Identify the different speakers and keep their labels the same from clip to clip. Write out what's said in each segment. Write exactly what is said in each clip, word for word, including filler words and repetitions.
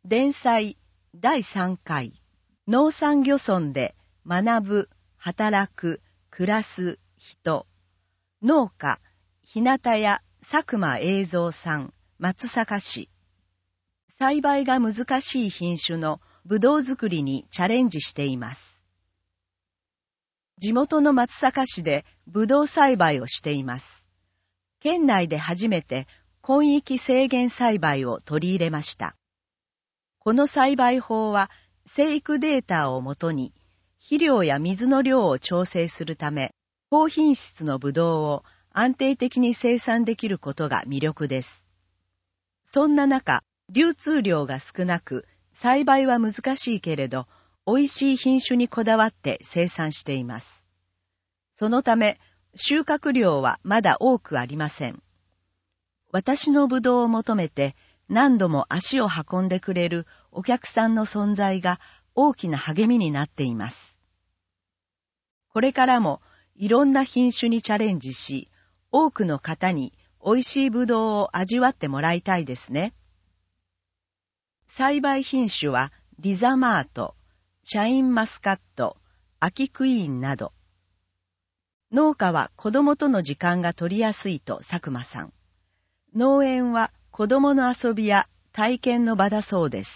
Speaker 1: 連載だいさんかい、農産漁村で学ぶ、働く、暮らす人、農家、日向屋佐久間栄三さん、松阪市。栽培が難しい品種のぶどう作りにチャレンジしています。地元の松阪市でぶどう栽培をしています。県内で初めて根域制限栽培を取り入れました。この栽培法は生育データをもとに肥料や水の量を調整するため、高品質のぶどうを安定的に生産できることが魅力です。そんな中、流通量が少なく、栽培は難しいけれど、美味しい品種にこだわって生産しています。そのため、収穫量はまだ多くありません。私のぶどうを求めて何度も足を運んでくれるお客さんの存在が大きな励みになっています。これからもいろんな品種にチャレンジし、多くの方に美味しいぶどうを味わってもらいたいですね。栽培品種はリザマート、シャインマスカット、アキクイーンなど。農家は子供との時間が取りやすいと佐久間さん。農園は子供の遊びや体験の場だそうです。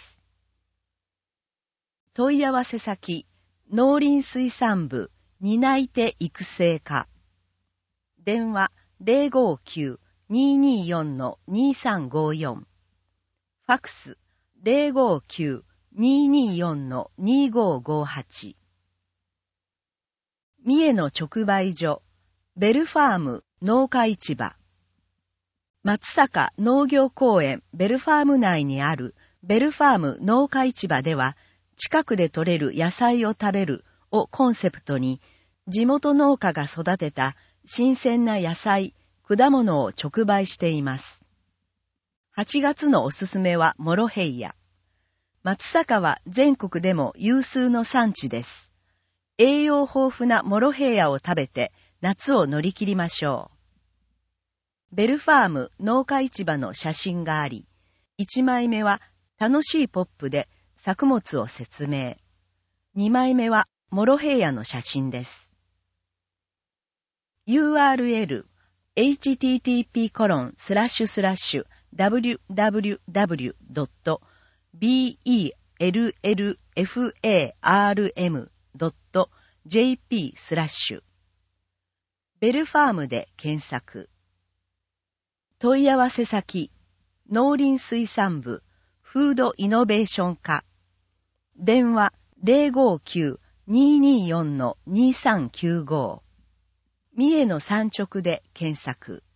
Speaker 1: 問い合わせ先、農林水産部担い手育成課。電話 ゼロごきゅう にーにーよん にーさんごよん。ファクス ゼロごきゅう にーにーよん にーごごはち。三重の直売所、ベルファーム農家市場。松阪農業公園ベルファーム内にあるベルファーム農家市場では、近くで採れる野菜を食べるをコンセプトに、地元農家が育てた新鮮な野菜、果物を直売しています。はちがつのおすすめはモロヘイヤ。松阪は全国でも有数の産地です。栄養豊富なモロヘイヤを食べて夏を乗り切りましょう。ベルファーム農家市場の写真があり、いちまいめは楽しいポップで作物を説明。にまいめはモロヘイヤの写真です。ユーアールエル エイチティーティーピーコロンスラッシュスラッシュダブリュダブリュダブリュドットビーイーエルエルエフエーアールエムドットジェーピー スラッシュベルファームで検索。問い合わせ先、農林水産部フードイノベーション課。電話 ゼロごきゅう にーにーよん にーさんきゅうご。三重の産直で検索。